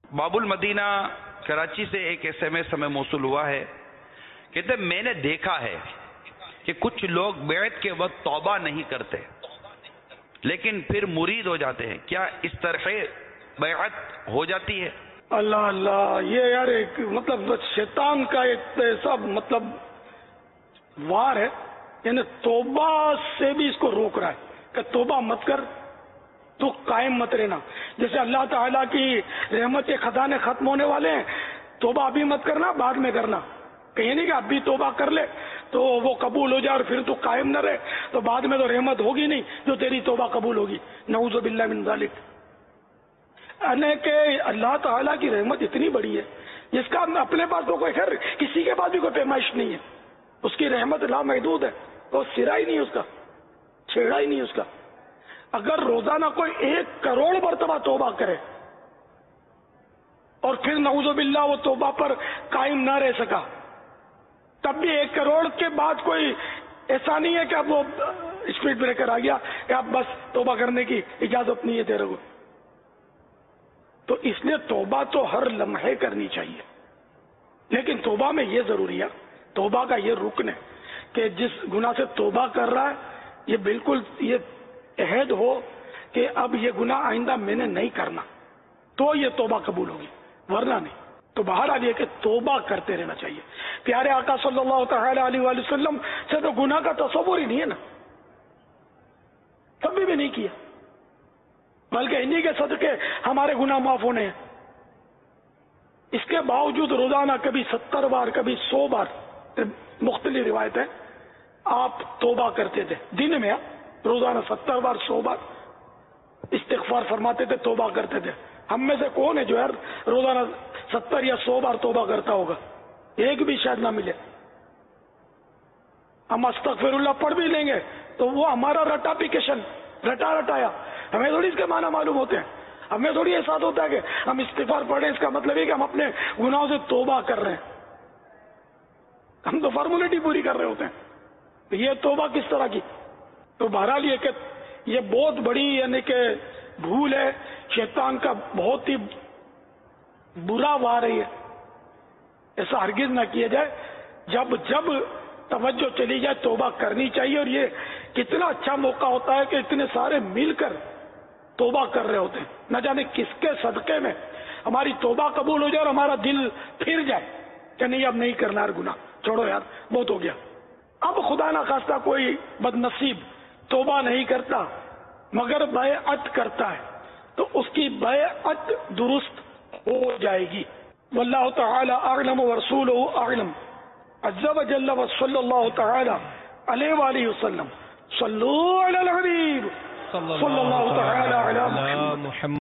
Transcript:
باب المدینہ کراچی سے ایک SMS ہمیں موصول ہوا ہے، کہتے ہیں میں نے دیکھا ہے کہ کچھ لوگ بیعت کے وقت توبہ نہیں کرتے لیکن پھر مرید ہو جاتے ہیں، کیا اس طرح بیعت ہو جاتی ہے؟ اللہ اللہ، یہ یار ایک مطلب شیطان کا ایک ایسا مطلب وار ہے، یعنی توبہ سے بھی اس کو روک رہا ہے کہ توبہ مت کر، تو قائم مت رہنا. جیسے اللہ تعالیٰ کی رحمت کے خزانے ختم ہونے والے ہیں، توبہ ابھی مت کرنا، بعد میں کرنا. کہیں نہیں کہ اب بھی توبہ کر لے تو وہ قبول ہو جائے اور پھر تو قائم نہ رہے تو بعد میں تو رحمت ہوگی نہیں جو تیری توبہ قبول ہوگی. نعوذ باللہ من ذالک. کہ اللہ تعالیٰ کی رحمت اتنی بڑی ہے جس کا اپنے پاس تو کوئی خیر کسی کے پاس بھی کوئی پیمائش نہیں ہے. اس کی رحمت لامحدود ہے، وہ سرا ہی نہیں اس کا، چھیڑا ہی نہیں اس کا. اگر روزانہ کوئی 1 کروڑ مرتبہ توبہ کرے اور پھر نعوذ باللہ وہ توبہ پر قائم نہ رہ سکا، تب بھی 1 کروڑ کے بعد کوئی ایسا نہیں ہے کہ اب وہ اسپیڈ بریکر آ گیا کہ اب بس توبہ کرنے کی اجازت نہیں ہے تیرے کو. تو اس لیے توبہ تو ہر لمحے کرنی چاہیے، لیکن توبہ میں یہ ضروری ہے، توبہ کا یہ رکن ہے کہ جس گناہ سے توبہ کر رہا ہے یہ بالکل یہ عہد ہو کہ اب یہ گناہ آئندہ میں نے نہیں کرنا، تو یہ توبہ قبول ہوگی، ورنہ نہیں. تو بہرحال یہ کہ توبہ کرتے رہنا چاہیے. پیارے آقا صلی اللہ تعالی علیہ وآلہ وسلم سے تو گناہ کا تصور ہی نہیں ہے نا، کبھی بھی نہیں کیا، بلکہ انہی کے صدقے ہمارے گناہ معاف ہونے ہیں. اس کے باوجود روزانہ کبھی 70 بار کبھی 100 بار مختلف روایتیں آپ توبہ کرتے تھے. دن میں روزانہ 70 بار 100 بار استغفار فرماتے تھے، توبہ کرتے تھے. ہم میں سے کون ہے جو یار روزانہ 70 یا 100 بار توبہ کرتا ہوگا؟ ایک بھی شاید نہ ملے. ہم استغفر اللہ پڑھ بھی لیں گے تو وہ ہمارا رٹاپیکیشن، رٹایا، ہمیں تھوڑی اس کے معنی معلوم ہوتے ہیں. ہمیں تھوڑی احساس ہوتا ہے کہ ہم استغفار پڑھ رہے ہیں، اس کا مطلب ہے کہ ہم اپنے گناہوں سے توبہ کر رہے ہیں. ہم تو فارمولیٹی پوری کر رہے ہوتے ہیں. تو یہ توبہ کس طرح کی؟ تو بہرحال یہ کہ یہ بہت بڑی یعنی کہ بھول ہے، شیطان کا بہت ہی برا وار ہے. ایسا ہرگز نہ کیا جائے. جب توجہ چلی جائے توبہ کرنی چاہیے. اور یہ کتنا اچھا موقع ہوتا ہے کہ اتنے سارے مل کر توبہ کر رہے ہوتے ہیں. نہ جانے کس کے صدقے میں ہماری توبہ قبول ہو جائے اور ہمارا دل پھر جائے کہ نہیں اب نہیں کرنا یار، گناہ چھوڑو یار، بہت ہو گیا. اب خدا نہ خواستہ کوئی بد نصیب توبہ نہیں کرتا مگر بیعت کرتا ہے تو اس کی بیعت درست ہو جائے گی. واللہ تعالی اعلم ورسولہ اعلم عز وجل وصلی اللہ تعالی علیہ وآلہ وسلم. صلو علی الحبیب صلی اللہ تعالی علی محمد.